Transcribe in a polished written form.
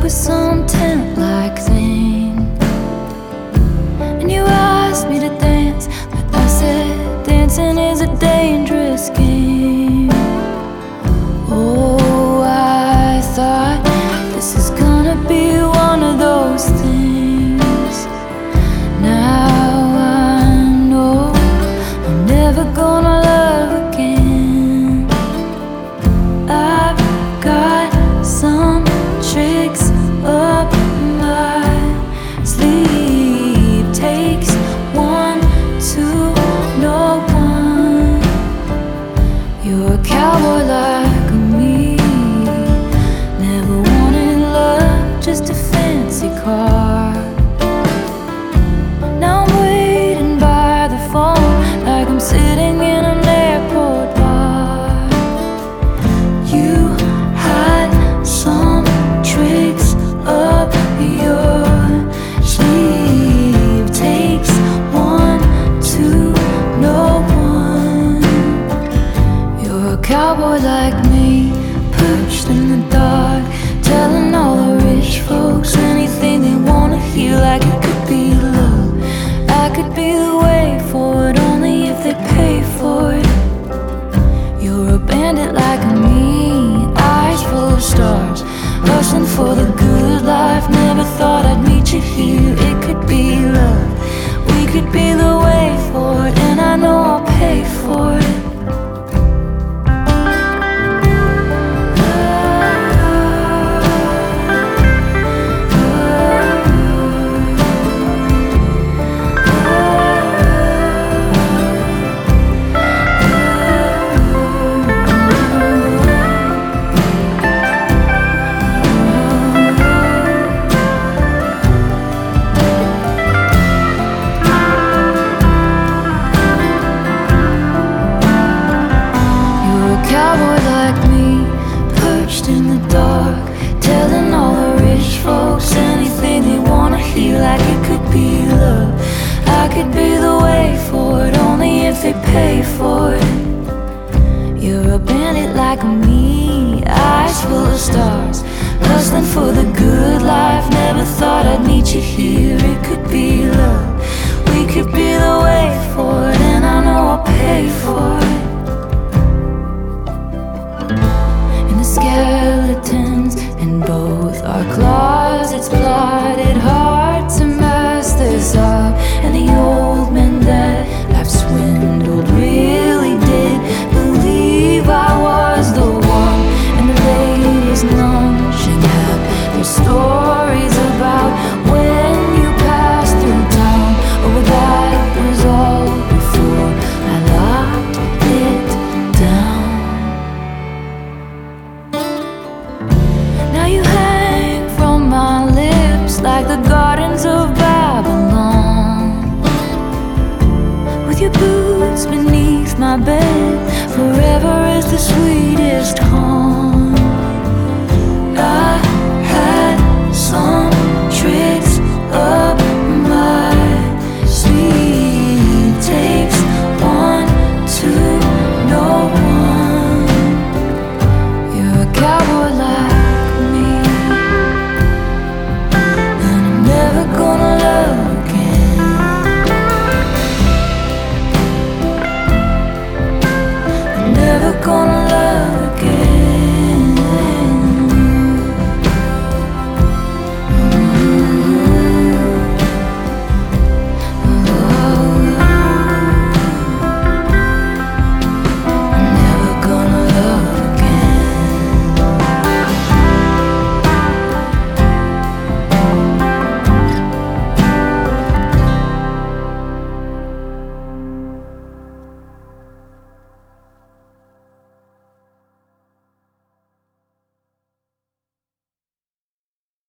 with some tent-like thing, and you asked me to dance, but I said dancing is a dangerous game. Oh, I thought this is gonna be one of those things. Now I know I'm never gonna love again. I've got some tricks up my sleeve. Takes one to know one. You're a cowboy like me, never wanted love, just a fancy car. Now I'm waiting by the phone like I'm sitting in an airport bar. You had some tricks up your sleeve. Takes one to know one. You're a cowboy like me, perched in the dark, telling all the rich folks anything they wanna hear, like it could be love. I could be the way for it, only if they pay for it. You're a bandit like me, eyes full of stars, hustling for the good life. Never thought I'd meet you here. It could be love, we could be the way for it, and I know I'll pay for it. Cowboy like me, perched in the dark, telling all the rich folks anything they wanna hear, like it could be love. I could be the way for it, only if they pay for it. You're a bandit like me, eyes full of stars, hustling for the good life. Never thought I'd meet you here. It could be love, we could be the way for it, and I know I'll pay for it. Skeletons in both our closets, plotted hard to mess this up. And the old men that I've swindled really did believe I was the one. And the ladies lunching had their stories about when you passed through town. Oh, that was all before I locked it down. Now you hang from my lips like the gardens of Babylon, with your boots beneath my bed. Forever is the sweetest home. I had some tricks up my sleeve. Takes one to know one. You're a cowboy like me, and I'm never gonna love again. I'm never gonna love again.